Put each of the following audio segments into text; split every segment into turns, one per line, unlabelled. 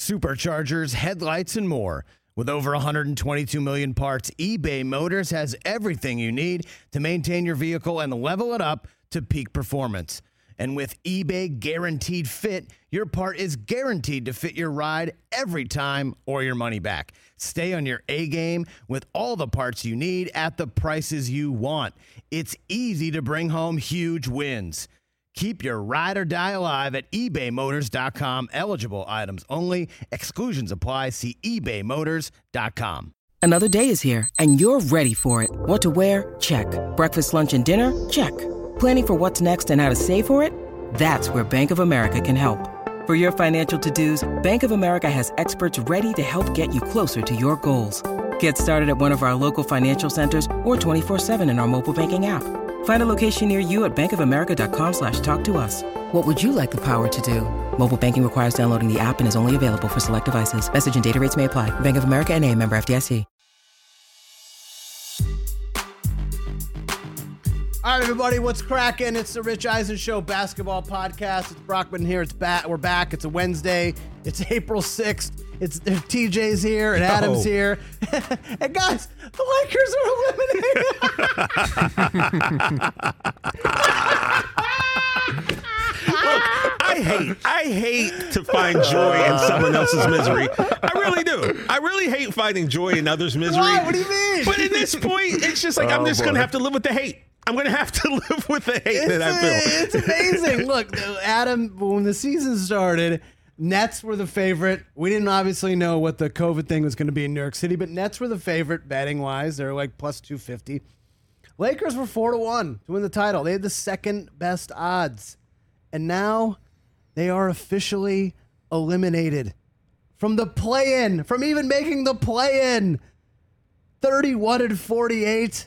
superchargers, headlights, and more. With over 122 million parts, eBay Motors has everything you need to maintain your vehicle and level it up to peak performance. And with eBay Guaranteed Fit, your part is guaranteed to fit your ride every time or your money back. Stay on your A-game with all the parts you need at the prices you want. It's easy to bring home huge wins. Keep your ride or die alive at ebaymotors.com. Eligible items only. Exclusions apply. See ebaymotors.com.
Another day is here, and you're ready for it. What to wear? Check. Breakfast, lunch, and dinner? Check. Planning for what's next and how to save for it? That's where Bank of America can help. For your financial to-dos, Bank of America has experts ready to help get you closer to your goals. Get started at one of our local financial centers or 24/7 in our mobile banking app. Find a location near you at bankofamerica.com/talktous. What would you like the power to do? Mobile banking requires downloading the app and is only available for select devices. Message and data rates may apply. Bank of America N.A., member FDIC.
All right, everybody, what's cracking? It's the Rich Eisen Show basketball podcast. It's Brockman here. We're back. It's a Wednesday. It's April 6th. It's TJ's here and Adam's here. And guys, the Lakers are eliminated.
Look, I hate to find joy in someone else's misery. I really do. I really hate finding joy in others' misery.
Why? What do you mean?
But at this point, it's just like I'm just going to have to live with the hate. I'm going to have to live with the hate that I feel.
It's amazing. Look, Adam, when the season started, Nets were the favorite. We didn't obviously know what the COVID thing was going to be in New York City, but Nets were the favorite betting-wise. They were like plus 250. Lakers were 4-1 to win the title. They had the second best odds. And now they are officially eliminated from the play-in, from even making the play-in. 31-48,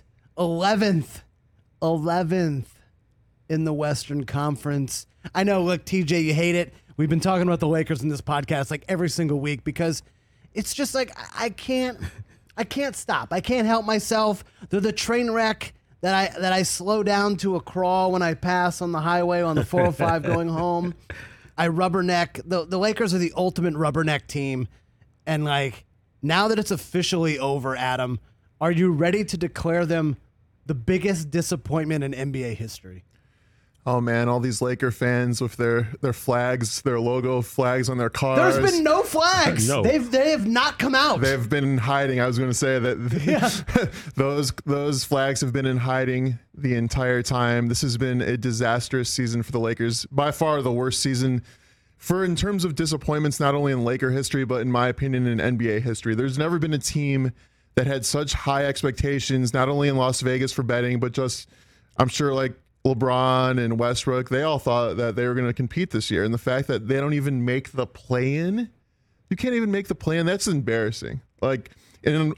11th in the Western Conference. I know, look, TJ, you hate it. We've been talking about the Lakers in this podcast like every single week because it's just like I can't stop. I can't help myself. They're the train wreck that I slow down to a crawl when I pass on the highway on the 405 going home. I rubberneck. The Lakers are the ultimate rubberneck team. And like now that it's officially over, Adam, are you ready to declare them the biggest disappointment in NBA history?
Oh, man, all these Laker fans with their flags, their logo flags on their cars.
There's been no flags. No. They have not come out.
They've been in hiding. I was going to say that those flags have been in hiding the entire time. This has been a disastrous season for the Lakers. By far the worst season in terms of disappointments, not only in Laker history, but in my opinion, in NBA history. There's never been a team that had such high expectations, not only in Las Vegas for betting, but just, I'm sure, like LeBron and Westbrook, they all thought that they were going to compete this year. And the fact that they don't even make the play-in, you can't even make the play-in, that's embarrassing. Like, and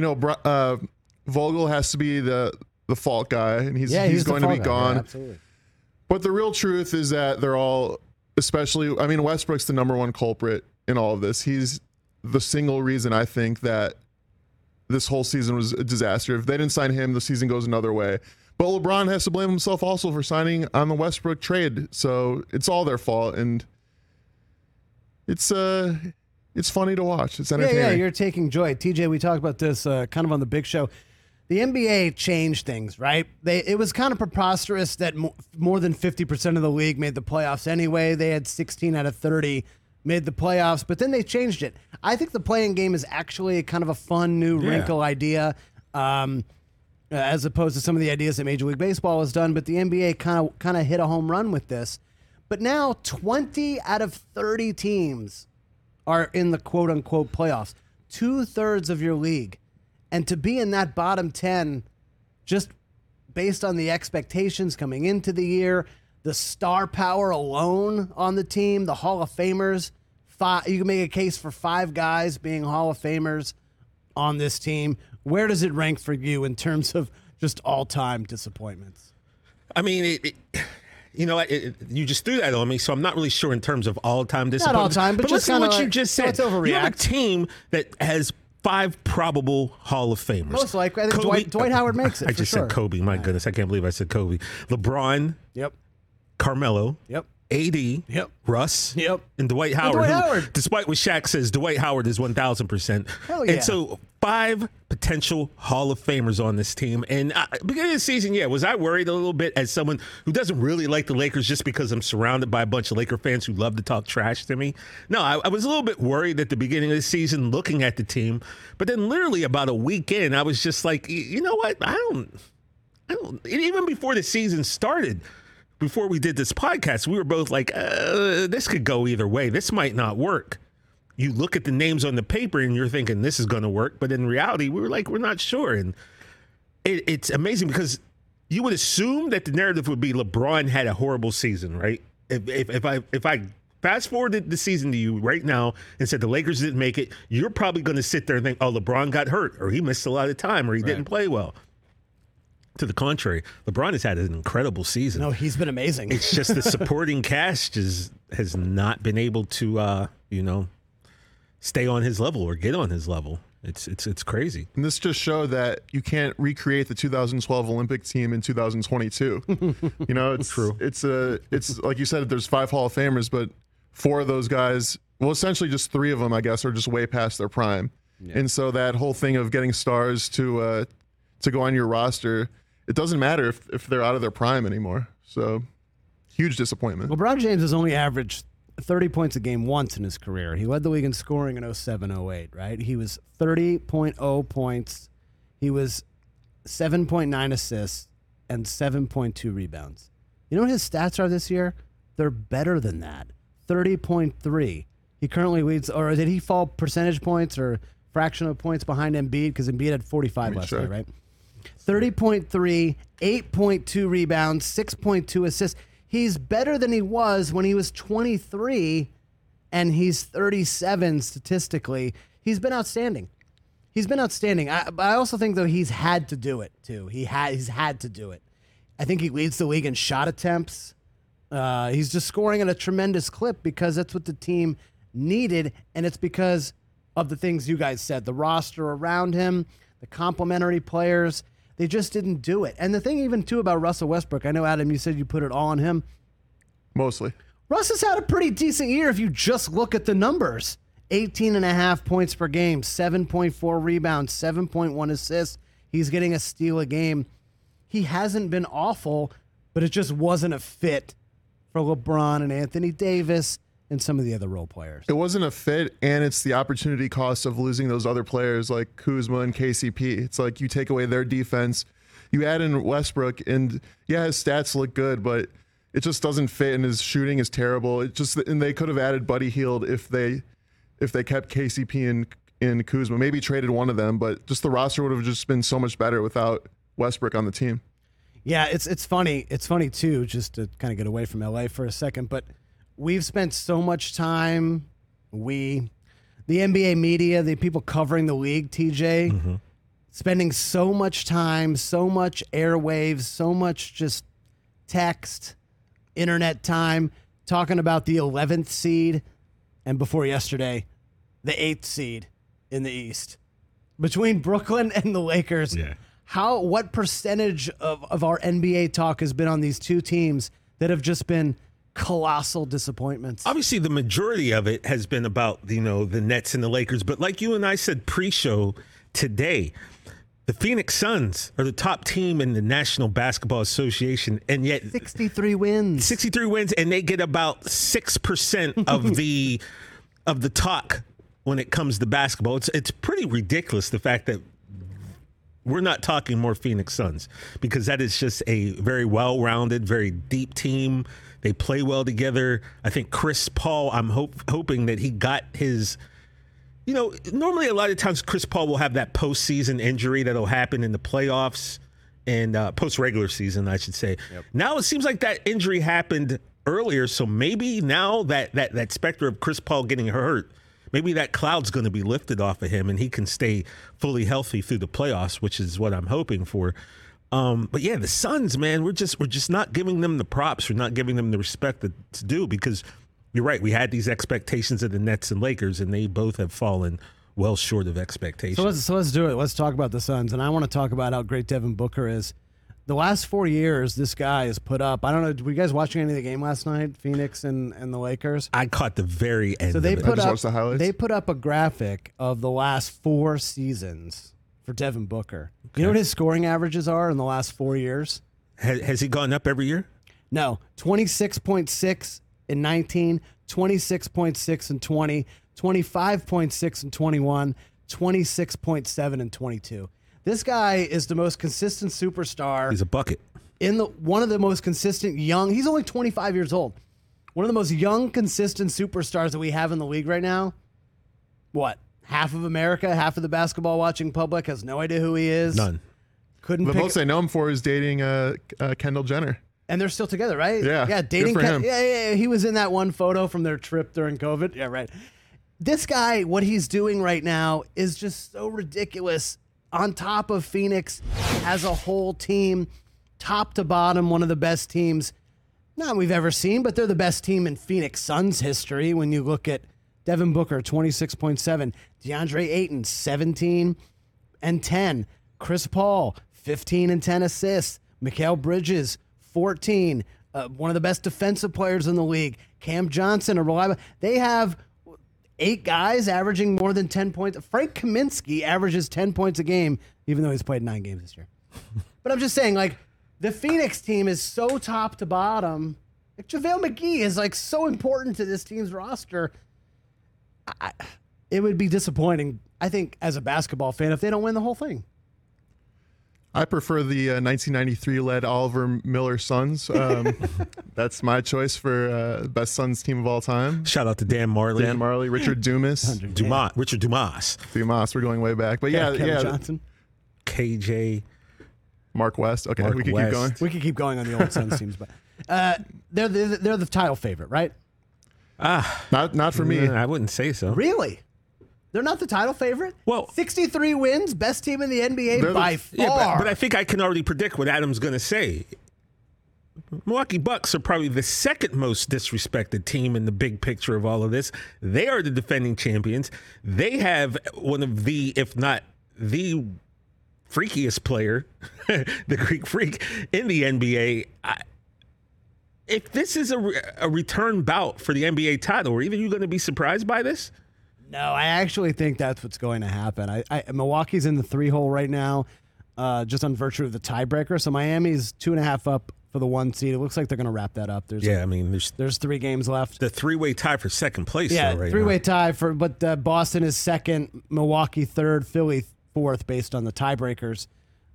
Vogel has to be the fault guy, and he's going to be gone.
Yeah, absolutely.
But the real truth is that they're all, especially, I mean, Westbrook's the number one culprit in all of this. He's the single reason I think that this whole season was a disaster. If they didn't sign him, the season goes another way. But LeBron has to blame himself also for signing on the Westbrook trade. So it's all their fault, and it's funny to watch. It's entertaining.
Yeah, you're taking joy. TJ, we talked about this kind of on the big show. The NBA changed things, right? It was kind of preposterous that more than 50% of the league made the playoffs anyway. They had 16 out of 30 made the playoffs, but then they changed it. I think the playing game is actually kind of a fun new wrinkle idea, as opposed to some of the ideas that Major League Baseball has done. But the NBA kind of hit a home run with this. But now 20 out of 30 teams are in the quote unquote playoffs, 2/3 of your league, and to be in that bottom 10, just based on the expectations coming into the year. The star power alone on the team, the Hall of Famers, you can make a case for 5 guys being Hall of Famers on this team. Where does it rank for you in terms of just all-time disappointments?
I mean, you just threw that on me, so I'm not really sure in terms of all-time disappointments.
Not all-time, but just
listen to what
like,
you just said.
let's overreact.
You have a team that has 5 probable Hall of Famers.
Most likely. I think Dwight Howard makes it.
I just said Kobe. My goodness, I can't believe I said Kobe. LeBron.
Yep.
Carmelo.
Yep.
AD,
Yep.
Russ,
Yep.
and Dwight Howard.
Dwight
who,
Howard.
Despite what Shaq says, Dwight Howard is 1,000%.
Hell yeah.
And so 5 potential Hall of Famers on this team. And beginning of the season, was I worried a little bit as someone who doesn't really like the Lakers just because I'm surrounded by a bunch of Laker fans who love to talk trash to me? No, I was a little bit worried at the beginning of the season looking at the team. But then literally about a week in, I was just like, you know what? I don't, even before the season started, before we did this podcast, we were both like, this could go either way. This might not work. You look at the names on the paper and you're thinking this is going to work. But in reality, we were like, we're not sure. And it's amazing because you would assume that the narrative would be LeBron had a horrible season, right? If I fast forwarded the season to you right now and said the Lakers didn't make it, you're probably going to sit there and think, oh, LeBron got hurt or he missed a lot of time or he didn't play well. To the contrary, LeBron has had an incredible season.
No, he's been amazing.
It's just the supporting cast has not been able to, stay on his level or get on his level. It's crazy.
And this just showed that you can't recreate the 2012 Olympic team in 2022. It's true. It's like you said, there's 5 Hall of Famers, but 4 of those guys, well, essentially just 3 of them, I guess, are just way past their prime. Yeah. And so that whole thing of getting stars to go on your roster, it doesn't matter if they're out of their prime anymore. So huge disappointment.
LeBron James has only averaged 30 points a game once in his career. He led the league in scoring in 07-08, right? He was 30.0 points. He was 7.9 assists and 7.2 rebounds. You know what his stats are this year? They're better than that. 30.3. He currently leads, or did he fall percentage points or fraction of points behind Embiid? Because Embiid had 45 last night, right? 30.3, 8.2 rebounds, 6.2 assists. He's better than he was when he was 23, and he's 37 statistically. He's been outstanding. I also think, though, he's had to do it, too. He's had to do it. I think he leads the league in shot attempts. He's just scoring at a tremendous clip because that's what the team needed, and it's because of the things you guys said. The roster around him, the complementary players, they just didn't do it. And the thing even, too, about Russell Westbrook, I know, Adam, you said you put it all on him.
Mostly.
Russ has had a pretty decent year if you just look at the numbers. 18.5 points per game, 7.4 rebounds, 7.1 assists. He's getting a steal a game. He hasn't been awful, but it just wasn't a fit for LeBron and Anthony Davis and some of the other role players. It
wasn't a fit, and it's the opportunity cost of losing those other players like Kuzma and KCP. It's like you take away their defense, you add in Westbrook, and yeah, his stats look good, but it just doesn't fit, and his shooting is terrible. And they could have added Buddy Hield if they kept KCP and Kuzma, maybe traded one of them, but just the roster would have just been so much better without Westbrook on the team.
Yeah, it's funny. It's funny too, just to kind of get away from LA for a second, but we've spent so much time, the NBA media, the people covering the league, TJ, spending so much time, so much airwaves, so much just text, internet time, talking about the 11th seed, and before yesterday, the 8th seed in the East. Between Brooklyn and the Lakers, what percentage of our NBA talk has been on these two teams that have just been colossal disappointments?
Obviously, the majority of it has been about, the Nets and the Lakers. But like you and I said pre-show today, the Phoenix Suns are the top team in the National Basketball Association, and yet
63 wins.
63 wins, and they get about 6% of the talk when it comes to basketball. It's pretty ridiculous, the fact that we're not talking more Phoenix Suns, because that is just a very well-rounded, very deep team. They play well together. I think Chris Paul, I'm hoping that he got his, normally a lot of times Chris Paul will have that postseason injury that'll happen in the playoffs and post-regular season, I should say. Yep. Now it seems like that injury happened earlier, so maybe now that specter of Chris Paul getting hurt, maybe that cloud's going to be lifted off of him and he can stay fully healthy through the playoffs, which is what I'm hoping for. But yeah, the Suns, man, we're just not giving them the props. We're not giving them the respect that's due, because you're right. We had these expectations of the Nets and Lakers, and they both have fallen well short of expectations.
So let's do it. Let's talk about the Suns, and I want to talk about how great Devin Booker is. the last 4 years, this guy has put up. I don't know. Were you guys watching any of the game last night? Phoenix and the Lakers.
I caught the very end.
So they
of it.
put
just
up
watched the highlights.
they put up a graphic of the last 4 seasons for Devin Booker. You know what his scoring averages are in the last 4 years?
Has he gone up every year?
No, 26.6 in 19, 26.6 in 20, 25.6 in 21, 26.7 in 22. This guy is the most consistent superstar.
He's a bucket.
One of the most consistent young. He's only 25 years old. One of the most young, consistent superstars that we have in the league right now. What? Half of America, half of the basketball watching public has no idea who he is.
None.
Couldn't
The
pick.
most I know him for is dating Kendall Jenner.
And they're still together, right?
Yeah,
Yeah,
good
dating.
for him.
Yeah. He was in that one photo from their trip during COVID. Yeah, right. This guy, what he's doing right now is just so ridiculous. On top of Phoenix as a whole team, top to bottom, one of the best teams not we've ever seen, but they're the best team in Phoenix Suns history. When you look at Devin Booker, 26.7, DeAndre Ayton, 17 and 10, Chris Paul, 15 and 10 assists, Mikal Bridges, 14, one of the best defensive players in the league, Cam Johnson, a reliable. They have 8 guys averaging more than 10 points. Frank Kaminsky averages 10 points a game, even though he's played 9 games this year. But I'm just saying, like, the Phoenix team is so top to bottom. Like, JaVale McGee is, like, so important to this team's roster. It would be disappointing, I think, as a basketball fan, if they don't win the whole thing.
I prefer the 1993-led Oliver Miller Suns. That's my choice for best Suns team of all time.
Shout out to Dan Marley.
Dan Marley, Richard Dumas.
Richard Dumas.
Dumas, we're going way back. But yeah,
Kevin
yeah.
Johnson.
KJ.
Mark West. Okay,
Mark
we can
West.
keep going.
We could keep going on the old Suns teams, but they're the title favorite, right?
Not for me.
I wouldn't say so.
Really? They're not the title favorite?
Well,
63 wins, best team in the NBA by far.
Yeah, but I think I can already predict what Adam's going to say. Milwaukee Bucks are probably the second most disrespected team in the big picture of all of this. They are the defending champions. They have one of the, if not the freakiest player, the Greek Freak, in the NBA. If this is a return bout for the NBA title, are either you going to be surprised by this?
No, I actually think that's what's going to happen. Milwaukee's in the 3-hole right now, just on virtue of the tiebreaker. So Miami's 2.5 up for the 1 seed. It looks like they're going to wrap that up. There's 3 games left.
The 3-way tie for second place.
Yeah,
though, right
3-way
now.
tie but Boston is second, Milwaukee third, Philly fourth, based on the tiebreakers.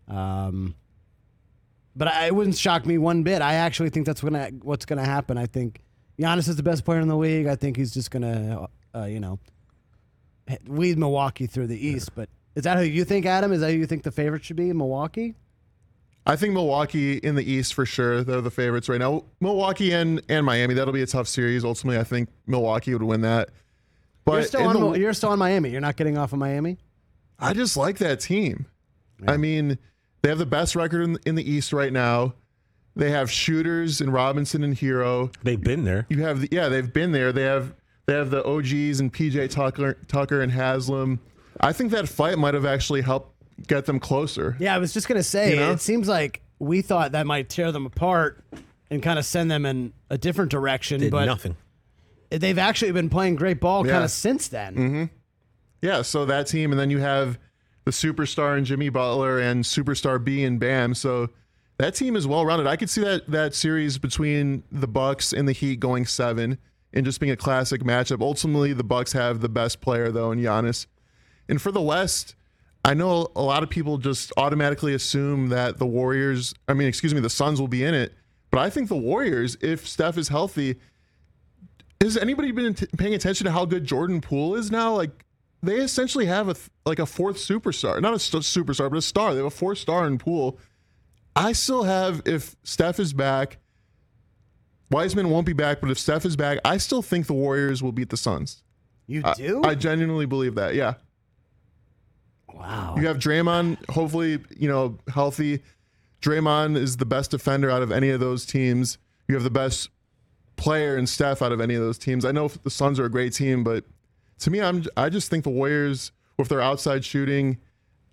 But it wouldn't shock me one bit. I actually think that's what's going to happen. I think Giannis is the best player in the league. I think he's just going to, lead Milwaukee through the East. But is that who you think, Adam? Is that who you think the favorite should be in Milwaukee?
I think Milwaukee in the East for sure. They're the favorites right now. Milwaukee and Miami, that'll be a tough series. Ultimately, I think Milwaukee would win that. But
you're still on Miami. You're not getting off of Miami?
I just like that team. Yeah. I mean, they have the best record in the East right now. They have shooters in Robinson and Hero.
They've been there.
You have they've been there. They have the OGs and PJ Tucker and Haslam. I think that fight might have actually helped get them closer.
Yeah, I was just going to say, It seems like we thought that might tear them apart and kind of send them in a different direction.
Did
but
nothing.
They've actually been playing great ball kind of since then.
Mm-hmm. Yeah, so that team, and then you have the superstar in Jimmy Butler and superstar B and Bam. So that team is well-rounded. I could see that series between the Bucks and the Heat going 7 and just being a classic matchup. Ultimately, the Bucks have the best player, though, in Giannis. And for the West, I know a lot of people just automatically assume that the Suns will be in it. But I think the Warriors, if Steph is healthy, has anybody been paying attention to how good Jordan Poole is now? Like, they essentially have a 4th superstar. Not a superstar, but a star. They have a 4th star in Poole. I still have, if Steph is back, Wiseman won't be back, but if Steph is back, I still think the Warriors will beat the Suns.
You do?
I genuinely believe that, yeah.
Wow.
You have Draymond, hopefully, healthy. Draymond is the best defender out of any of those teams. You have the best player in Steph out of any of those teams. I know the Suns are a great team, but to me, I just think the Warriors, with their outside shooting,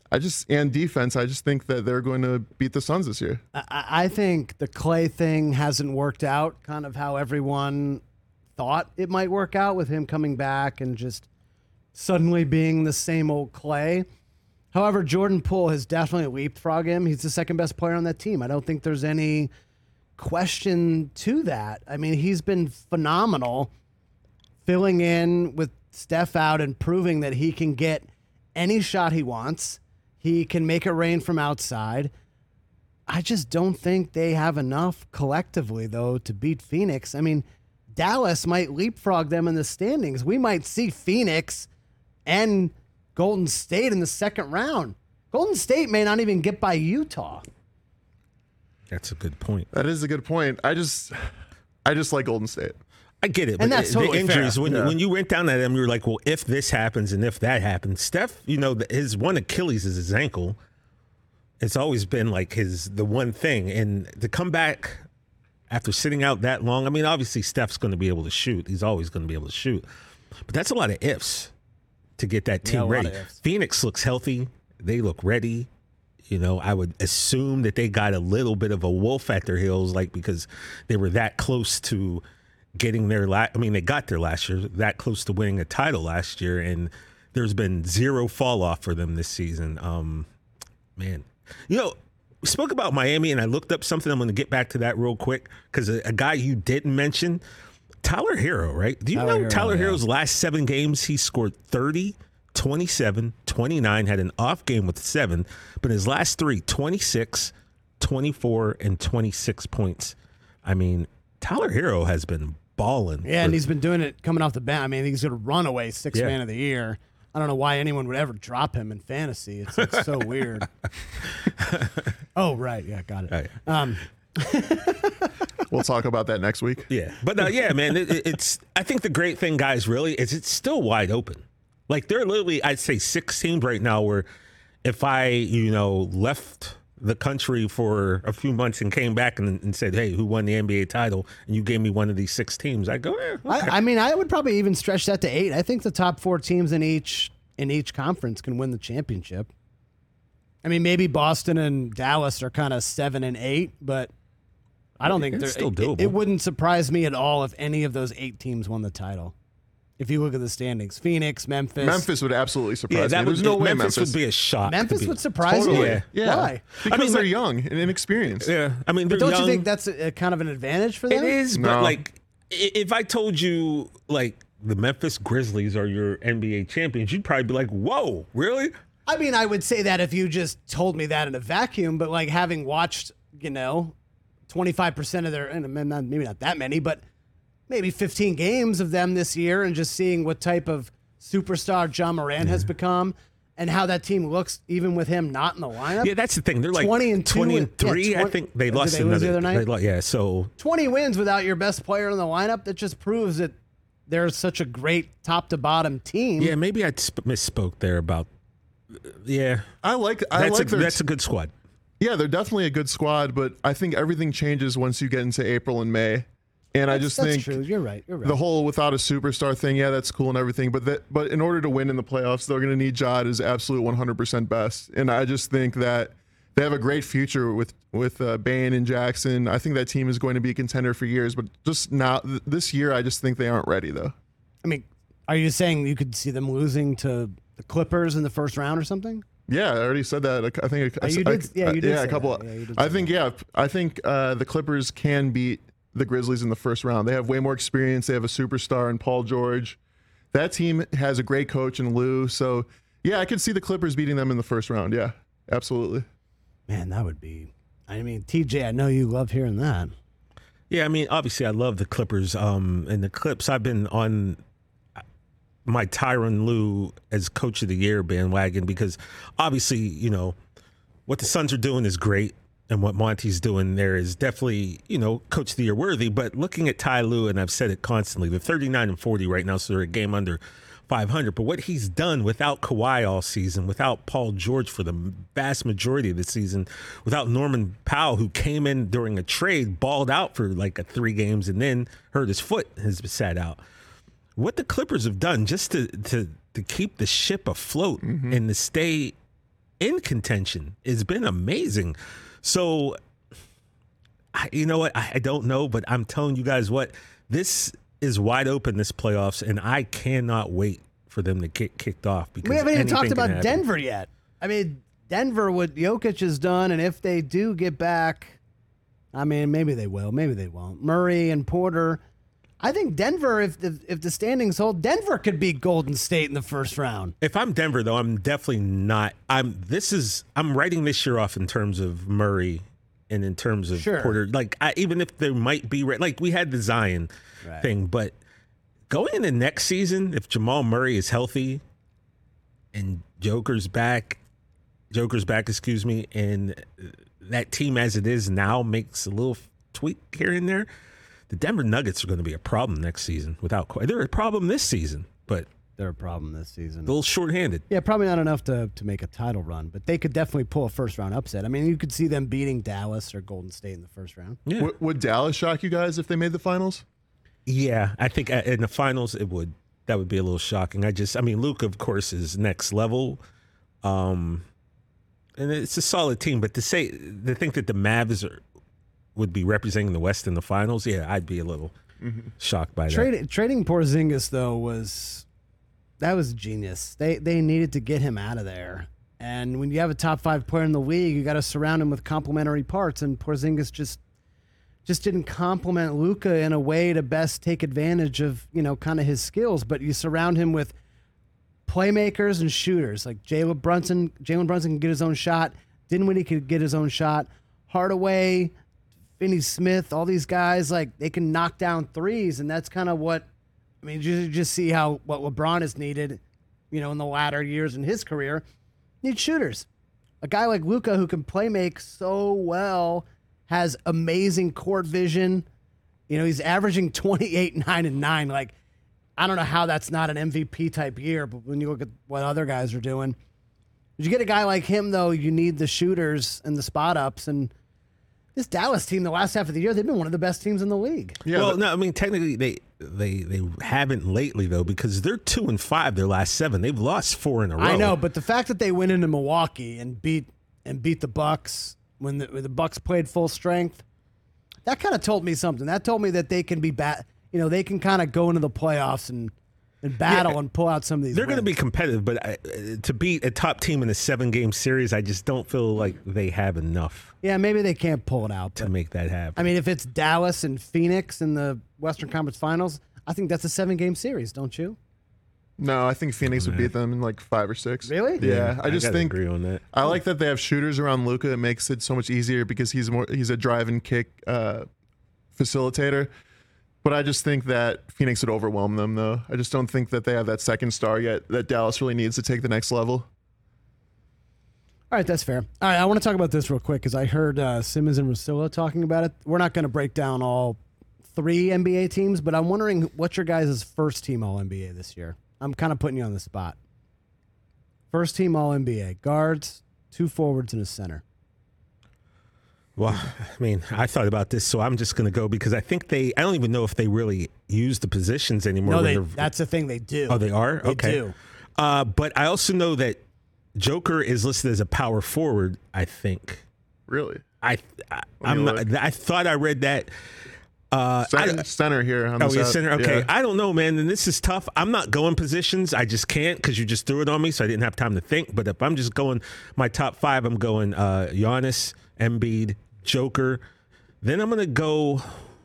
and defense, I just think that they're going to beat the Suns this year.
I think the Clay thing hasn't worked out kind of how everyone thought it might work out with him coming back and just suddenly being the same old Clay. However, Jordan Poole has definitely leapfrogged him. He's the second best player on that team. I don't think there's any question to that. I mean, he's been phenomenal filling in with Steph out and proving that he can get any shot he wants. He can make it rain from outside. I just don't think they have enough collectively, though, to beat Phoenix. I mean, Dallas might leapfrog them in the standings. We might see Phoenix and Golden State in the second round. Golden State may not even get by Utah.
That's a good point.
That is a good point. I just like Golden State.
I get it,
And
but
that's totally
the injuries,
fair.
when you went down at them, you were like, well, if this happens and if that happens. Steph, his one Achilles is his ankle. It's always been like the one thing. And to come back after sitting out that long, I mean, obviously Steph's going to be able to shoot. He's always going to be able to shoot. But that's a lot of ifs to get that team ready. Phoenix looks healthy. They look ready. I would assume that they got a little bit of a wolf at their heels, because they were that close to getting they got there last year, that close to winning a title last year, and there's been zero fall off for them this season. Man, we spoke about Miami, and I looked up something. I'm going to get back to that real quick because a guy you didn't mention, Tyler Hero, right? Do you know Tyler Hero's last 7 games, he scored 30, 27, 29, had an off game with 7, but his last 3, 26, 24, and 26 points. I mean, Tyler Hero has been balling.
Yeah, and he's been doing it coming off the bench. I mean, he's going to run away 6th man of the year. I don't know why anyone would ever drop him in fantasy. It's so weird. Oh, right. Yeah, got it.
Right.
We'll talk about that next week.
Yeah. But yeah, man, it's I think the great thing, guys, really, is it's still wide open. Like, there are literally, I'd say 6 teams right now where if I, left the country for a few months and came back and said, hey, who won the NBA title? And you gave me one of these 6 teams. I go, okay.
I mean, I would probably even stretch that to 8. I think the top 4 teams in each conference can win the championship. I mean, maybe Boston and Dallas are kind of 7 and 8, but I don't think they're
still doable.
It wouldn't surprise me at all if any of those 8 teams won the title. If you look at the standings, Phoenix, Memphis
would absolutely surprise me.
There's no way Memphis would be a shock.
Memphis would surprise
totally.
you.
Yeah.
Why?
Because they're young and inexperienced.
Yeah, I mean,
But
they're
don't
young.
you think that's a kind of an advantage for them?
It is,
No.
but if I told you the Memphis Grizzlies are your NBA champions, you'd probably be like, "Whoa, really?"
I mean, I would say that if you just told me that in a vacuum, but having watched, 25% of their, and maybe not that many, but maybe 15 games of them this year, and just seeing what type of superstar John Morant has become and how that team looks even with him not in the lineup.
Yeah, that's the thing. They're
20 and
3. I think they lost
they lose the other night?
So
20 wins without your best player in the lineup, that just proves that they're such a great top to bottom team.
yeah, maybe I misspoke there about. Yeah, that's a good squad.
Yeah, they're definitely a good squad, but I think everything changes once you get into April and May. And I just think
true. You're right.
the whole without a superstar thing, yeah, that's cool and everything. But in order to win in the playoffs, they're going to need Ja at his absolute 100% best. And I just think that they have a great future with Bane and Jackson. I think that team is going to be a contender for years. But just now, this year, I just think they aren't ready, though.
I mean, are you saying you could see them losing to the Clippers in the first round or something?
Yeah, I already said that. I think
you did. Yeah, you did.
Yeah,
say
a couple.
that. Yeah, you did
I
say
think.
that.
Yeah, I think the Clippers can beat the Grizzlies in the first round. They have way more experience. They have a superstar in Paul George. That team has a great coach in Lou. So yeah, I could see the Clippers beating them in the first round. Yeah, absolutely.
Man, that would be. I mean, TJ, I know you love hearing that.
Yeah, I mean, obviously, I love the Clippers. And the Clips, I've been on my Tyronn Lue as Coach of the Year bandwagon because obviously, what the Suns are doing is great. And what Monty's doing there is definitely, Coach of the Year worthy. But looking at Ty Lue, and I've said it constantly, they're 39-40 right now, so they're a game under 500. But what he's done without Kawhi all season, without Paul George for the vast majority of the season, without Norman Powell, who came in during a trade, balled out for 3 games, and then hurt his foot, has sat out. What the Clippers have done just to keep the ship afloat and to stay in contention. It's been amazing. So, you know what? I don't know, but I'm telling you guys what, this is wide open, this playoffs, and I cannot wait for them to get kicked off. Because
we haven't even talked about
happen.
Denver yet. I mean, Denver, what Jokic has done, and if they do get back, I mean, maybe they will, maybe they won't. Murray and Porter. I think Denver, if the standings hold, Denver could beat Golden State in the first round.
If I'm Denver, though, I'm definitely not. I'm writing this year off in terms of Murray and in terms of Porter. Like, even if there might be, like, we had the Zion thing, but going into next season, if Jamal Murray is healthy and Joker's back, and that team as it is now makes a little tweak here and there, the Denver Nuggets are going to be a problem next season. They're a problem this season, but
they're a problem this season.
A little shorthanded.
Yeah, probably not enough to make a title run, but they could definitely pull a first-round upset. I mean, you could see them beating Dallas or Golden State in the first round.
Yeah.
Would Dallas shock you guys if they made the finals?
Yeah, I think in the finals it would. That would be a little shocking. Luka, of course, is next level. And it's a solid team, but to think that the Mavs would be representing the West in the finals, yeah, I'd be a little shocked by that.
Trading Porzingis, though, was genius. They needed to get him out of there. And when you have a top 5 player in the league, you got to surround him with complementary parts, and Porzingis just didn't complement Luka in a way to best take advantage of, kind of his skills, but you surround him with playmakers and shooters. Like Jalen Brunson can get his own shot. Dinwiddie could get his own shot. Hardaway, Finney Smith, all these guys, like, they can knock down threes, and that's kind of what, you just see what LeBron has needed, in the latter years in his career. Need shooters. A guy like Luka who can play make so well, has amazing court vision. He's averaging 28, 9, and 9. Like, I don't know how that's not an MVP type year, but when you look at what other guys are doing, you get a guy like him, though, you need the shooters and the spot ups. And this Dallas team, the last half of the year, they've been one of the best teams in the league.
Yeah, well, no, technically they haven't lately, though, because they're 2-5 their last 7. They've lost 4 in a row.
I know, but the fact that they went into Milwaukee and beat the Bucks when the Bucks played full strength, that kind of told me something. That told me that they can be they can kind of go into the playoffs and battle and pull out some of these.
They're going to be competitive, but to beat a top team in a 7-game series, I just don't feel like they have enough.
Yeah, maybe they can't pull it out
to make that happen.
If it's Dallas and Phoenix in the Western Conference Finals, I think that's a 7-game series, don't you?
No, I think Phoenix would beat them in like 5 or 6.
Really?
Yeah, I just think
agree on that.
I like that they have shooters around Luka. It makes it so much easier because he's a drive and kick facilitator. But I just think that Phoenix would overwhelm them, though. I just don't think that they have that second star yet that Dallas really needs to take the next level.
All right, that's fair. All right, I want to talk about this real quick because I heard Simmons and Russillo talking about it. We're not going to break down all 3 NBA teams, but I'm wondering what's your guys' first team All-NBA this year? I'm kind of putting you on the spot. First team All-NBA. Guards, 2 forwards, and a center.
Well, I thought about this, so I'm just going to go because I think I don't even know if they really use the positions anymore.
No, that's the thing they do.
Oh, they are?
They
okay.
do.
But I also know that Joker is listed as a power forward, I think.
Really?
I thought I read that.
Center here. On the
center. Okay.
Yeah.
I don't know, man. And this is tough. I'm not going positions. I just can't because you just threw it on me, so I didn't have time to think. But if I'm just going my top 5, I'm going Giannis, Embiid, Joker. Then I'm going to go.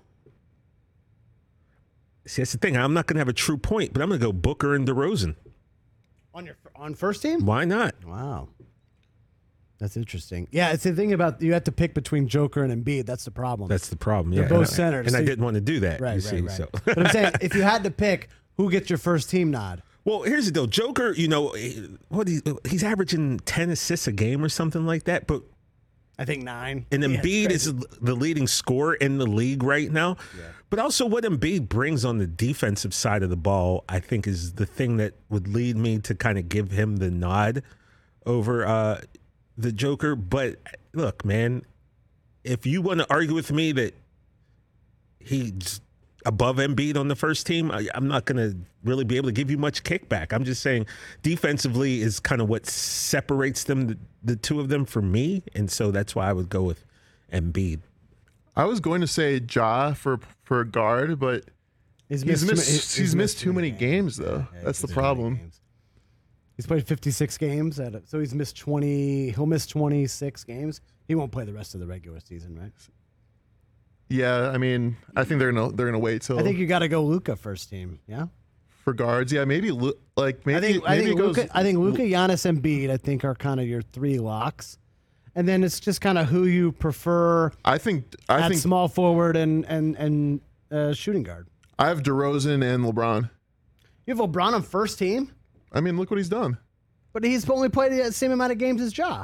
See, that's the thing. I'm not going to have a true point, but I'm going to go Booker and DeRozan.
On first team?
Why not?
Wow. That's interesting. Yeah, it's the thing about you have to pick between Joker and Embiid. That's the problem.
That's the problem.
They're
yeah,
both centers.
And I didn't want to do that.
Right,
right.
So. But I'm saying if you had to pick, who gets your first team nod?
Well, here's the deal. Joker, he's averaging 10 assists a game or something like that, but
I think 9.
And Embiid is the leading scorer in the league right now. Yeah. But also what Embiid brings on the defensive side of the ball, I think, is the thing that would lead me to kind of give him the nod over the Joker. But look, man, if you want to argue with me that he's above Embiid on the first team, I'm not going to really be able to give you much kickback. I'm just saying defensively is kind of what separates them, the two of them for me. And so that's why I would go with Embiid.
I was going to say Ja for guard, but he's missed too many games though.
Yeah,
that's the problem.
He's played 56 games, so he's missed 20. He'll miss 26 games. He won't play the rest of the regular season, right?
Yeah, I mean, I think they're gonna wait till.
I think you got to go Luka first team. Yeah.
For guards, yeah, maybe
I think Luka, Giannis, Embiid, I think are kind of your three locks, and then it's just kind of who you prefer.
I think
small forward and shooting guard.
I have DeRozan and LeBron.
You have LeBron on first team,
I mean, look what he's done.
but he's only played the same amount of games as Ja.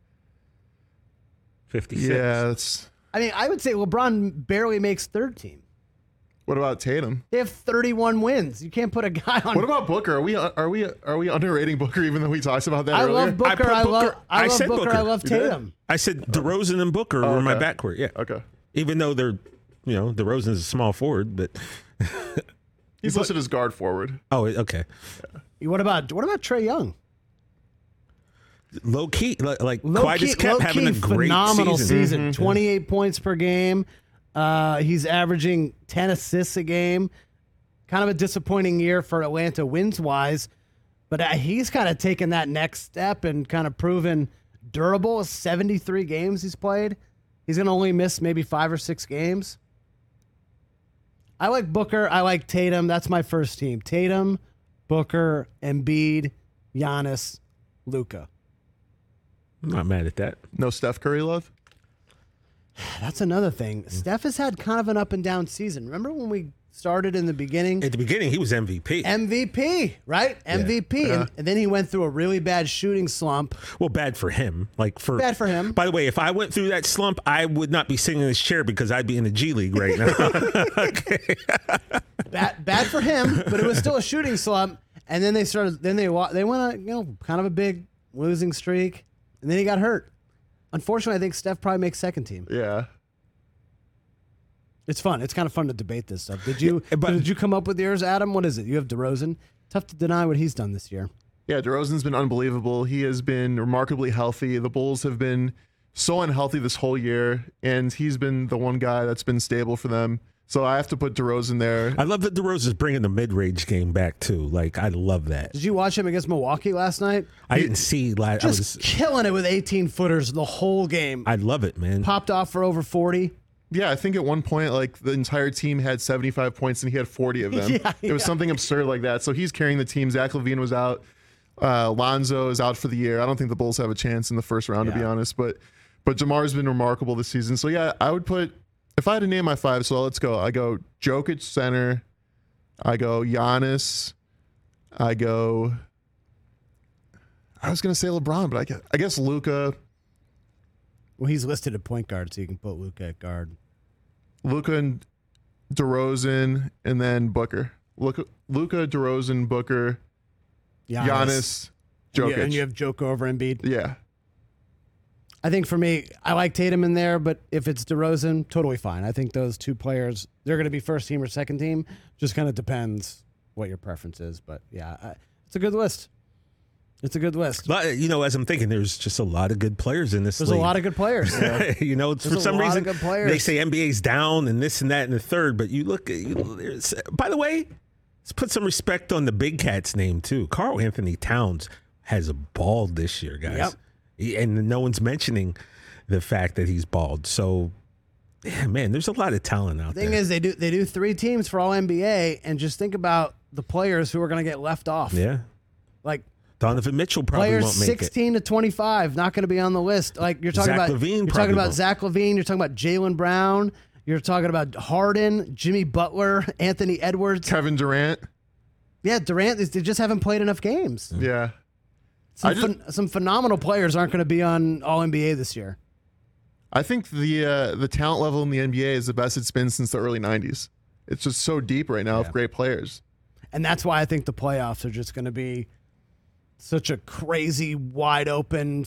56.
Yeah, that's.
I mean, I would say LeBron barely makes third team.
What about Tatum?
They have 31 wins. You can't put a guy on.
What about Booker? Are we underrating Booker? Even though we talked about that
I
earlier.
love Booker. I love Booker. I love
You did?
Tatum.
I said DeRozan and Booker were my backcourt. Yeah.
Okay.
Even though they're, DeRozan's a small forward, but.
He's listed as guard forward.
Oh, okay.
What about Trae Young?
Low key, like Kawhi just kept having a great
phenomenal
season.
28 points per game. He's averaging 10 assists a game. Kind of a disappointing year for Atlanta wins wise, but he's kind of taken that next step and kind of proven durable. 73 games he's played. He's going to only miss maybe 5 or 6 games. I like Booker. I like Tatum. That's my first team. Tatum, Booker, Embiid, Giannis, Luka.
I'm not mad at that.
No Steph Curry love.
That's another thing. Steph has had kind of an up and down season. Remember when we started in the beginning?
At the beginning, he was MVP.
MVP, right? MVP.
Yeah.
And then he went through a really bad shooting slump.
Well, bad for him.
Bad for him.
By the way, if I went through that slump, I would not be sitting in this chair because I'd be in the G League right now. Okay.
Bad for him, but it was still a shooting slump. And then they went on, kind of a big losing streak. And then he got hurt. Unfortunately, I think Steph probably makes second team.
Yeah.
It's fun. It's kind of fun to debate this stuff. Did you come up with yours, Adam? What is it? You have DeRozan. Tough to deny what he's done this year.
Yeah, DeRozan's been unbelievable. He has been remarkably healthy. The Bulls have been so unhealthy this whole year, and he's been the one guy that's been stable for them. So I have to put DeRozan there.
I love that DeRozan's bringing the mid-range game back, too. Like, I love that.
Did you watch him against Milwaukee last night?
I didn't see last.
Just killing it with 18-footers the whole game.
I love it, man.
Popped off for over 40.
Yeah, I think at one point, like, the entire team had 75 points and he had 40 of them. It was something absurd like that. So he's carrying the team. Zach LaVine was out. Lonzo is out for the year. I don't think the Bulls have a chance in the first round, to be honest. But Jamar's been remarkable this season. So, yeah, I would put, if I had to name my 5, so let's go. I go Jokic center. I go Giannis. I was going to say LeBron, but I guess Luka.
Well, he's listed at point guard, so you can put Luka at guard.
Luka and DeRozan, and then Booker. Luka, DeRozan, Booker, Giannis, Jokic.
And you have Joker over Embiid.
Yeah.
I think for me, I like Tatum in there, but if it's DeRozan, totally fine. I think those two players, they're going to be first team or second team. Just kind of depends what your preference is. But yeah, it's a good list. It's a good list.
But, as I'm thinking, there's just a lot of good players in this league.
There's a lot of good players.
For some reason, they say NBA's down and this and that and the third. But you look at, by the way, let's put some respect on the big cat's name, too. Karl Anthony Towns has a balled this year, guys. Yep. And no one's mentioning the fact that he's bald. So, yeah, man, there's a lot of talent out there.
The thing is, they do 3 teams for all NBA, and just think about the players who are going to get left off.
Yeah.
Like,
Donovan Mitchell probably
players
won't make
16 to 25, not going to be on the list. Like you're talking
Zach
about,
LaVine
you're talking about
won't.
Zach LaVine. You're talking about Jaylen Brown. You're talking about Harden, Jimmy Butler, Anthony Edwards,
Kevin Durant.
Yeah, Durant. They just haven't played enough games.
Yeah.
Some phenomenal players aren't going to be on All NBA this year.
I think the talent level in the NBA is the best it's been since the early 90s. It's just so deep right now of great players.
And that's why I think the playoffs are just going to be such a crazy, wide open,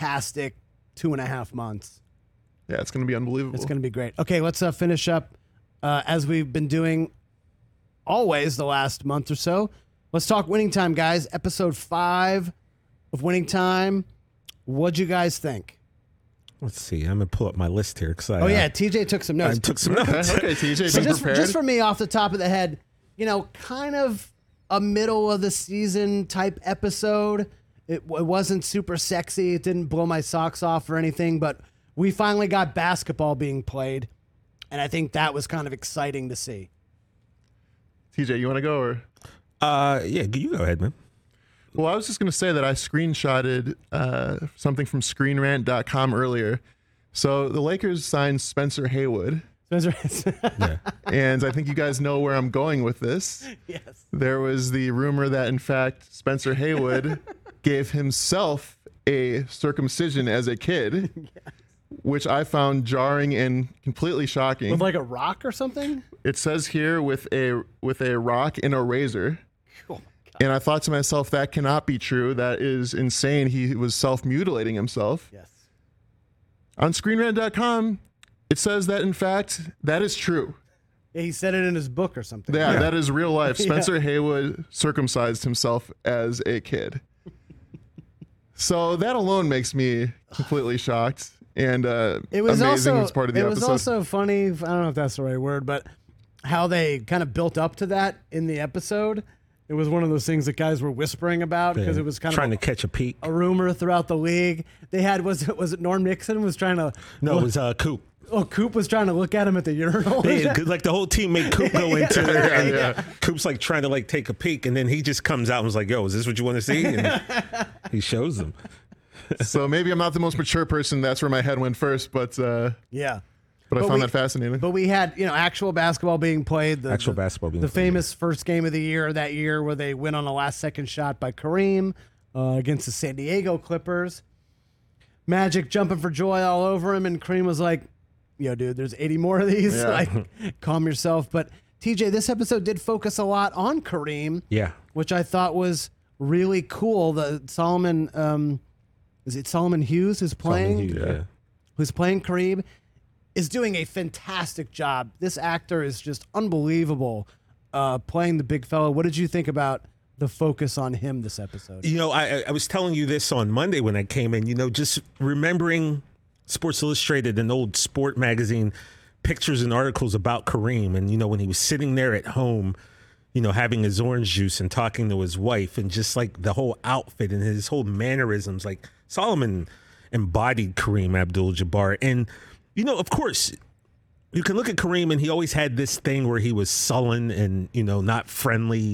fantastic 2.5 months.
Yeah, it's going to be unbelievable.
It's going to be great. Okay, let's finish up as we've been doing always the last month or so. Let's talk Winning Time, guys. Episode 5 of Winning Time. What'd you guys think?
Let's see. I'm gonna pull up my list here because
TJ took some notes.
I took some notes.
Okay, TJ,
So
be prepared.
just for me, off the top of the head, kind of a middle of the season type episode. It wasn't super sexy. It didn't blow my socks off or anything, but we finally got basketball being played, and I think that was kind of exciting to see.
TJ, you want to go or?
Yeah, you go ahead, man.
Well, I was just going to say that I screenshotted something from ScreenRant.com earlier. So the Lakers signed Spencer Haywood.
Yeah.
And I think you guys know where I'm going with this.
Yes.
There was the rumor that, in fact, Spencer Haywood gave himself a circumcision as a kid, which I found jarring and completely shocking.
With like a rock or something?
It says here with a rock and a razor.
Oh my God.
And I thought to myself, that cannot be true. That is insane. He was self-mutilating himself.
Yes.
On ScreenRant.com, it says that, in fact, that is true.
Yeah, he said it in his book or something.
Yeah, that is real life. Spencer Haywood circumcised himself as a kid. So that alone makes me completely shocked and
It was
amazing
also
as part of the
it
episode.
was also funny. I don't know if that's the right word, but how they kind of built up to that in the episode. It was one of those things that guys were whispering about because it was kind
trying
of
to catch a peek.
a rumor throughout the league. They had was it Norm Nixon was trying to
No, it was Coop.
Oh, Coop was trying to look at him at the urinal.
Like the whole team made Coop go into there, and Coop's like trying to like take a peek, and then he just comes out and was like, "Yo, is this what you want to see?" And he shows them.
So maybe I'm not the most mature person. That's where my head went first, but
Yeah.
I found that fascinating.
But we had, actual basketball being played.
Actual basketball being
the
played.
famous first game of the year that year where they win on a last-second shot by Kareem against the San Diego Clippers. Magic jumping for joy all over him, and Kareem was like, "Yo, dude, there's 80 more of these.
Yeah.
Like, calm yourself." But TJ, this episode did focus a lot on Kareem,
Yeah.
which I thought was really cool. The Solomon, is it Solomon Hughes who's playing?
Yeah.
Who's playing Kareem, is doing a fantastic job. This actor is just unbelievable playing the big fella. What did you think about the focus on him this episode?
I was telling you this on Monday when I came in, just remembering Sports Illustrated, an old sport magazine, pictures and articles about Kareem. And, when he was sitting there at home, having his orange juice and talking to his wife, and just like the whole outfit and his whole mannerisms, like Solomon embodied Kareem Abdul-Jabbar. And, of course, you can look at Kareem and he always had this thing where he was sullen and, not friendly.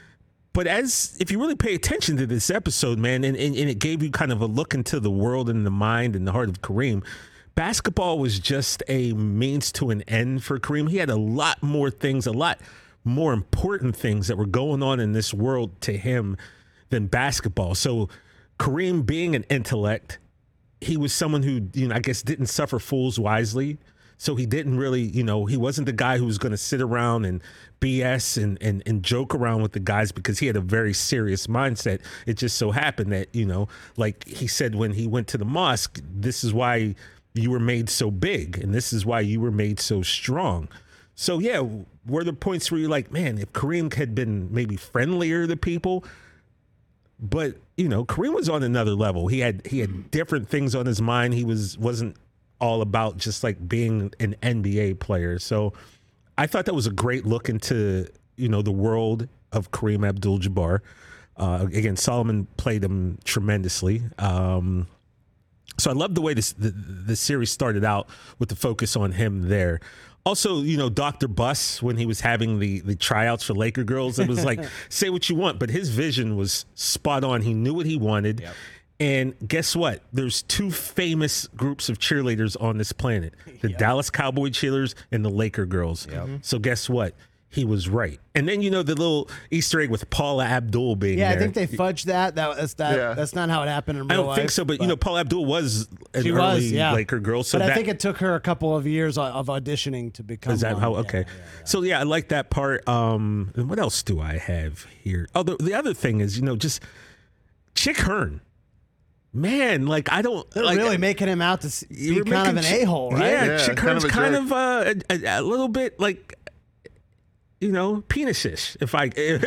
But if you really pay attention to this episode, man, and it gave you kind of a look into the world and the mind and the heart of Kareem, basketball was just a means to an end for Kareem. He had a lot more things, a lot more important things that were going on in this world to him than basketball. So Kareem being an intellect, he was someone who, I guess didn't suffer fools wisely. So he didn't really, he wasn't the guy who was going to sit around and BS and joke around with the guys because he had a very serious mindset. It just so happened that, like he said when he went to the mosque, this is why you were made so big and this is why you were made so strong. So, yeah, were there points where you're like, man, if Kareem had been maybe friendlier to people, but, Kareem was on another level. He had different things on his mind. He wasn't all about just like being an NBA player. So I thought that was a great look into, the world of Kareem Abdul-Jabbar. Again, Solomon played him tremendously. So I love the way the series started out with the focus on him there. Also, Dr. Buss, when he was having the tryouts for Laker girls, it was like, say what you want, but his vision was spot on. He knew what he wanted. Yep. And guess what? There's two famous groups of cheerleaders on this planet, the Dallas Cowboy cheerleaders and the Laker girls. Yep. So guess what? He was right. And then, the little Easter egg with Paula Abdul being there.
I think they fudged that. That's not how it happened in real life.
I don't think so, but Paula Abdul was an early Laker girl. So
but I think it took her a couple of years of auditioning to become
Is that
one.
how? Okay. Yeah. So, I like that part. And what else do I have here? Oh, the other thing is, just Chick Hearn. man, like I don't.
They're
like,
really making him out to be
you're
kind of an
making
a-hole, right?
Yeah, Chick
kind of
Hearn's
a
kind
jerk.
of a little bit like, penisish, if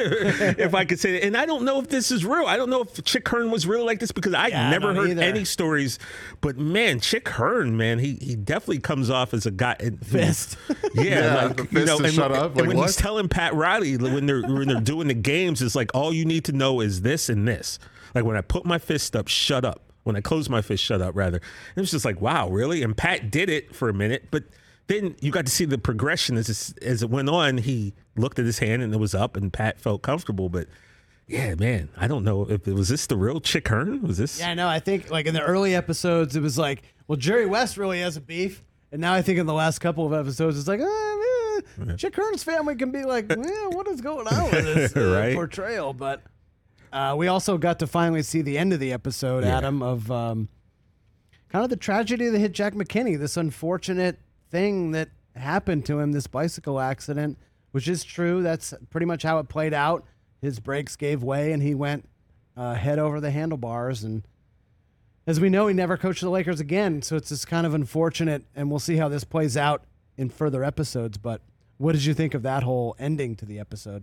I could say it. And I don't know if this is real. I don't know if Chick Hearn was really like this because I never
don't
heard
either.
any stories. But man, Chick Hearn, man, he definitely comes off as a guy.
Fist.
Yeah,
the fist to shut up.
And
Like,
when
what?
he's telling Pat Riley when they're doing the games, it's like all you need to know is this and this. Like when I put my fist up, shut up. When I close my fist, shut up. Rather, and it was just like, wow, really? And Pat did it for a minute, but then you got to see the progression as it went on. He looked at his hand and it was up, and Pat felt comfortable. But yeah, man, I don't know if was this the real Chick Hearn? Was this?
Yeah, no, I think like in the early episodes, it was like, well, Jerry West really has a beef. And now I think in the last couple of episodes, it's like, Chick Hearn's family can be like, what is going on with this
Right.
portrayal? But we also got to finally see the end of the episode, Adam, of kind of the tragedy that hit Jack McKinney, this unfortunate thing that happened to him, this bicycle accident, which is true. That's pretty much how it played out. His brakes gave way and he went head over the handlebars. And as we know, he never coached the Lakers again. So it's just kind of unfortunate. And we'll see how this plays out in further episodes. But what did you think of that whole ending to the episode?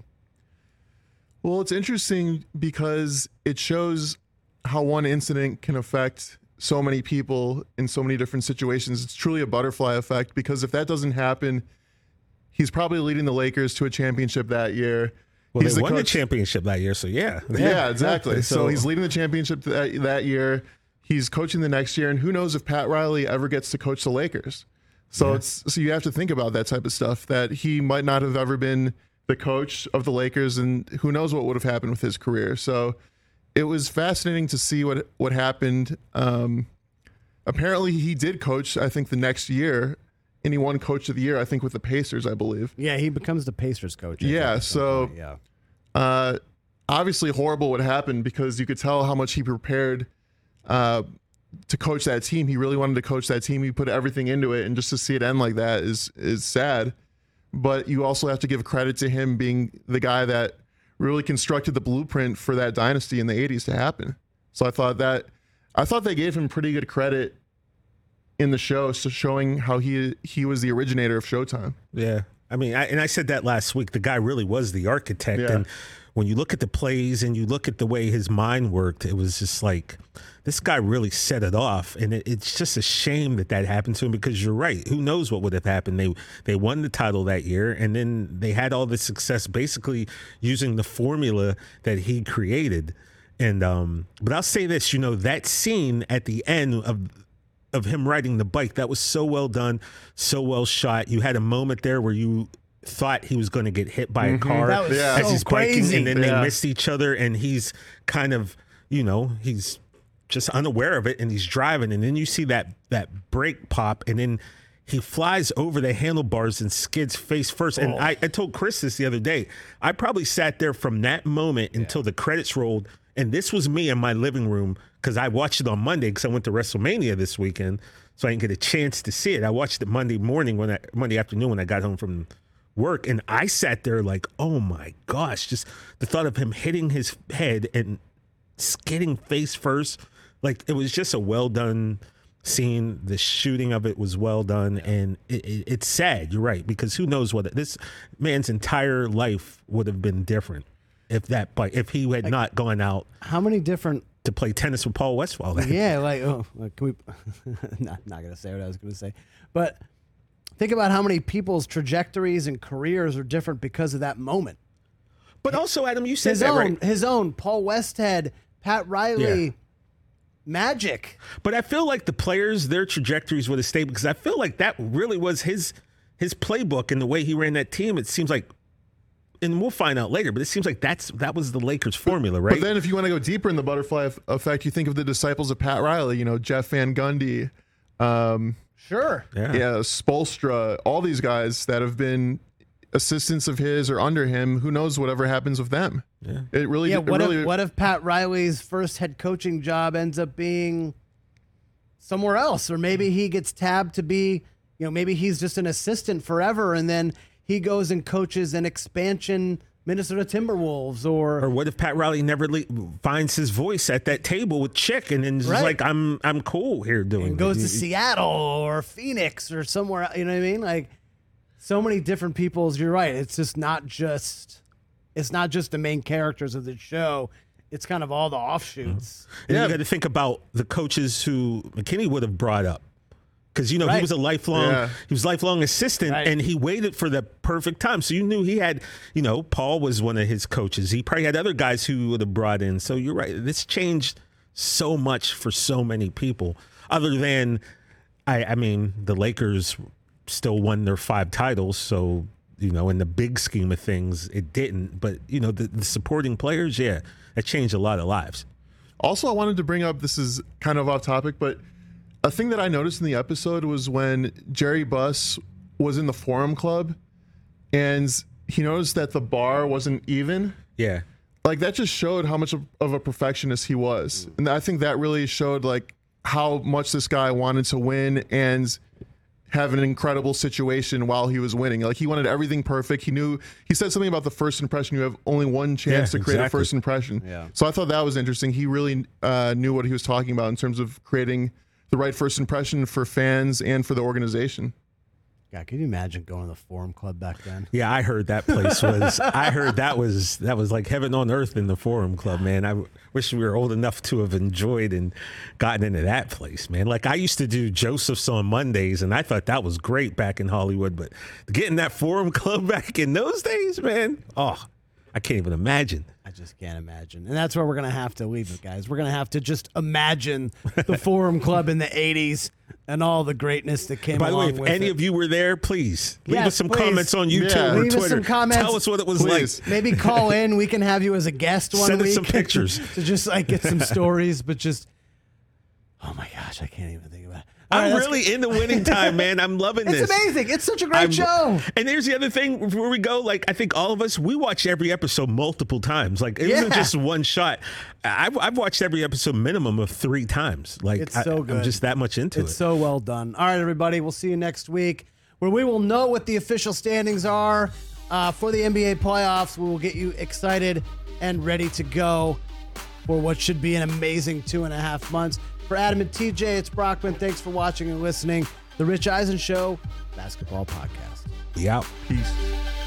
Well, it's interesting because it shows how one incident can affect so many people in so many different situations. It's truly a butterfly effect because if that doesn't happen, he's probably leading the Lakers to a championship that year.
Well,
He's
they
the
won the
coach-
championship that year, so yeah.
Yeah, exactly. So
So-
he's leading the championship that year. He's coaching the next year, and who knows if Pat Riley ever gets to coach the Lakers. So so you have to think about that type of stuff, that he might not have ever been the coach of the Lakers, and who knows what would have happened with his career. So it was fascinating to see what happened. Apparently, he did coach, I think, the next year, and he won Coach of the Year, I think, with the Pacers, I believe.
Yeah, he becomes the Pacers coach. I
Yeah,
think, at some
so-
point, yeah.
Obviously horrible what happened because you could tell how much he prepared to coach that team. He really wanted to coach that team. He put everything into it, and just to see it end like that is sad. But you also have to give credit to him being the guy that really constructed the blueprint for that dynasty in the 80s to happen. So I thought they gave him pretty good credit in the show, so showing how he was the originator of Showtime.
Yeah. I mean, I said that last week. The guy really was the architect.
Yeah.
And when you look at the plays and you look at the way his mind worked, it was just like, this guy really set it off. And it's just a shame that happened to him because you're right. Who knows what would have happened? They won the title that year, and then they had all the success basically using the formula that he created. And but I'll say this, that scene at the end of him riding the bike, that was so well done, so well shot. You had a moment there where you thought he was going to get hit by a car
That was
as
so
he's biking,
crazy.
and then
Yeah.
they missed each other, and he's kind of, he's just unaware of it, and he's driving, and then you see that brake pop, and then he flies over the handlebars and skids face first. And I told Chris this the other day. I probably sat there from that moment until the credits rolled. And this was me in my living room because I watched it on Monday because I went to WrestleMania this weekend. So I didn't get a chance to see it. I watched it Monday afternoon when I got home from work. And I sat there like, oh my gosh, just the thought of him hitting his head and skidding face first. Like, it was just a well done scene. The shooting of it was well done, and it's sad. You're right, because who knows what this man's entire life would have been different if he had not gone out
How many different
to play tennis with Paul Westphal.
Yeah, can we? not gonna say what I was gonna say, but think about how many people's trajectories and careers are different because of that moment.
But also, Adam, you said that right.
His own Paul Westhead, Pat Riley,
Yeah.
magic.
But I feel like the players, their trajectories would have stayed because I feel like that really was his playbook and the way he ran that team. It seems like, and we'll find out later, but it seems like that was the Lakers formula, right?
But then if you want to go deeper in the butterfly effect, you think of the disciples of Pat Riley, Jeff Van Gundy,
Sure.
Spoelstra, all these guys that have been assistants of his or under him. Who knows whatever happens with them?
Yeah.
It really.
Yeah.
it
What
really,
if Pat Riley's first head coaching job ends up being somewhere else, or maybe he gets tabbed to be, maybe he's just an assistant forever, and then he goes and coaches an expansion Minnesota Timberwolves
Or what if Pat Riley never finds his voice at that table with Chick and then is like, I'm cool here doing
and goes to Seattle or Phoenix or somewhere, you know what I mean? Like, so many different people's. You're right. It's just not just the main characters of the show. It's kind of all the offshoots.
And you got to think about the coaches who McKinney would have brought up. Because, he was a lifelong assistant, and he waited for the perfect time. So you knew he had, Paul was one of his coaches. He probably had other guys who would have brought in. So you're right. This changed so much for so many people. Other than, I mean, the Lakers still won their 5 titles. So, in the big scheme of things, it didn't. But, the supporting players, that changed a lot of lives.
Also, I wanted to bring up, this is kind of off topic, but a thing that I noticed in the episode was when Jerry Buss was in the Forum Club and he noticed that the bar wasn't even.
Yeah.
Like, that just showed how much of a perfectionist he was. And I think that really showed, like, how much this guy wanted to win and have an incredible situation while he was winning. Like, he wanted everything perfect. He said something about the first impression. You have only one chance to create a first impression. Yeah. So I thought that was interesting. He really knew what he was talking about in terms of creating the right first impression for fans and for the organization.
Yeah, can you imagine going to the Forum Club back then?
Yeah, I heard that place was. I heard that was like heaven on earth in the Forum Club, man. I wish we were old enough to have enjoyed and gotten into that place, man. Like, I used to do Joseph's on Mondays, and I thought that was great back in Hollywood. But getting that Forum Club back in those days, man, I can't even imagine.
I just can't imagine. And that's where we're going to have to leave it, guys. We're going to have to just imagine the Forum Club in the 80s and all the greatness that came along with it.
By the way, if any of you were there, please leave us some comments on YouTube or
leave
Twitter.
Us some comments.
Tell us what it was like.
Maybe call in. We can have you as a guest one
Send
week.
Send us some pictures.
To just get some stories, but just, oh my gosh, I can't even think about it.
I'm really into Winning Time, man. I'm loving this.
It's amazing. It's such a great show.
And there's the other thing before we go. Like, I think all of us, we watch every episode multiple times. Like, it isn't just one shot. I've watched every episode minimum of 3 times. Like,
it's so good.
I'm just that much into it.
It's so well done. All right, everybody. We'll see you next week where we will know what the official standings are for the NBA playoffs. We will get you excited and ready to go for what should be an amazing 2.5 months. For Adam and TJ, it's Brockman. Thanks for watching and listening. The Rich Eisen Show Basketball Podcast.
We out.
Peace.